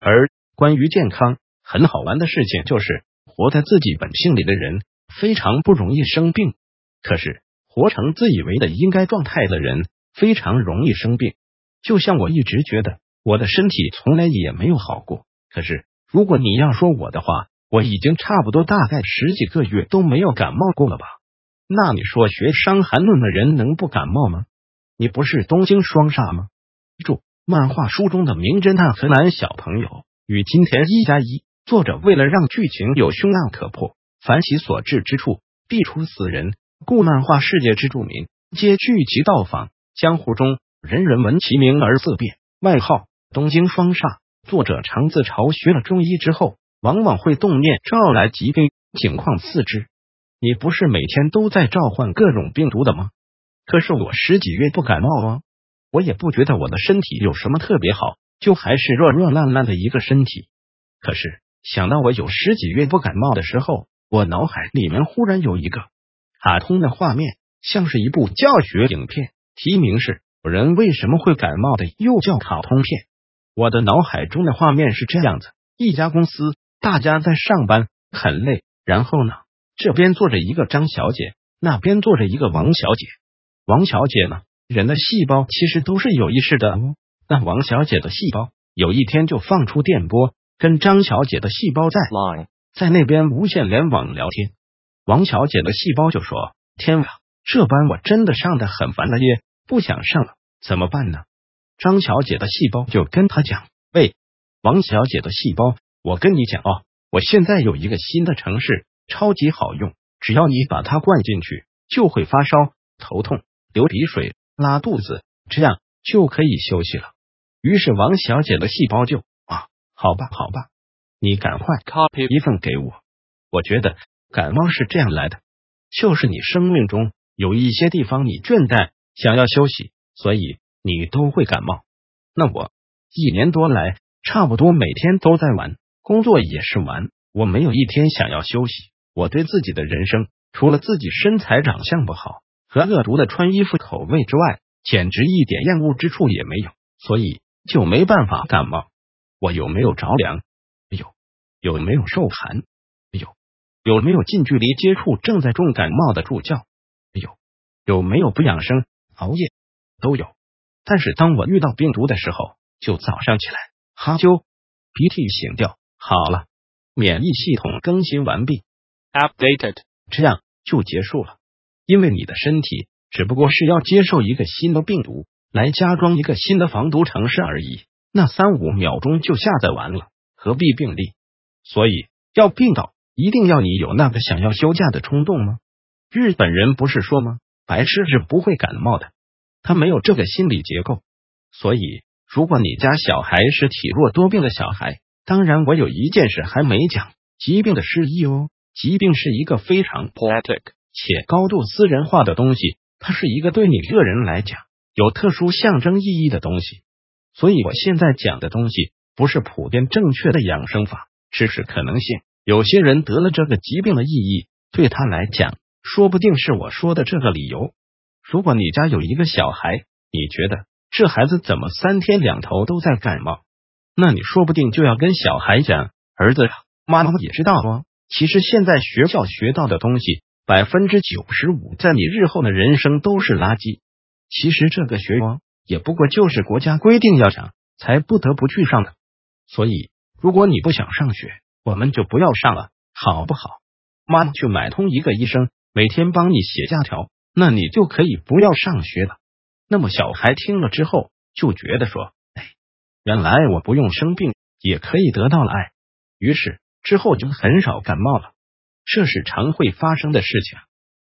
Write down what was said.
而关于健康，很好玩的事情就是活在自己本性里的人非常不容易生病，可是活成自以为的应该状态的人非常容易生病。就像我一直觉得我的身体从来也没有好过，可是如果你要说我的话，我已经差不多大概10几个月都没有感冒过了吧？那你说学《伤寒论》的人能不感冒吗？你不是东京双煞吗？注：漫画书中的名侦探河南小朋友与金田1+1，作者为了让剧情有凶案可破，凡其所至之处必处死人，故漫画世界之著名皆聚其道访，江湖中人人闻其名而色变，外号东京双煞。作者常自嘲学了中医之后往往会动念招来疾病，情况似之。你不是每天都在召唤各种病毒的吗？可是我10几月不感冒啊，我也不觉得我的身体有什么特别好，就还是热热烂烂的一个身体。可是想到我有10几月不感冒的时候，我脑海里面忽然有一个卡通的画面，像是一部教学影片，题名是人为什么会感冒的幼教卡通片。我的脑海中的画面是这样子：一家公司，大家在上班，很累，然后呢，这边坐着一个张小姐，那边坐着一个王小姐。王小姐呢，人的细胞其实都是有意识的哦。那王小姐的细胞有一天就放出电波，跟张小姐的细胞在那边无线联网聊天。王小姐的细胞就说：天啊，这班我真的上得很烦了耶，不想上了，怎么办呢？张小姐的细胞就跟她讲：喂，王小姐的细胞，我跟你讲哦，我现在有一个新的程式，超级好用，只要你把它灌进去，就会发烧、头痛、流鼻水、拉肚子，这样就可以休息了。于是王小姐的细胞就好吧，你赶快 copy 一份给我。我觉得感冒是这样来的，就是你生命中有一些地方你倦怠，想要休息，所以你都会感冒。那我1年多来差不多每天都在玩，工作也是玩，我没有一天想要休息。我对自己的人生除了自己身材长相不好和恶毒的穿衣服口味之外，简直一点厌恶之处也没有，所以就没办法感冒。我有没有着凉？有没有受寒？有没有近距离接触正在重感冒的助教？有没有不养生、熬夜？都有。但是当我遇到病毒的时候，就早上起来哈啾，鼻涕擤掉，好了，免疫系统更新完毕 ，updated， 这样就结束了。因为你的身体只不过是要接受一个新的病毒，来加装一个新的防毒程式而已，那3-5秒钟就下载完了，何必病例？所以要病倒，一定要你有那个想要休假的冲动吗？日本人不是说吗？白痴是不会感冒的，他没有这个心理结构。所以如果你家小孩是体弱多病的小孩，当然我有一件事还没讲，疾病的释义哦。疾病是一个非常 poetic 且高度私人化的东西，它是一个对你个人来讲有特殊象征意义的东西。所以我现在讲的东西不是普遍正确的养生法，只是可能性。有些人得了这个疾病的意义，对他来讲说不定是我说的这个理由。如果你家有一个小孩，你觉得这孩子怎么3天2头都在感冒，那你说不定就要跟小孩讲，儿子，妈妈也知道哦，其实现在学校学到的东西95%在你日后的人生都是垃圾。其实这个学也不过就是国家规定要上才不得不去上的，所以如果你不想上学，我们就不要上了，好不好？妈妈去买通一个医生，每天帮你写假条，那你就可以不要上学了。那么小孩听了之后就觉得说，原来我不用生病也可以得到了爱，于是之后就很少感冒了。这是常会发生的事情。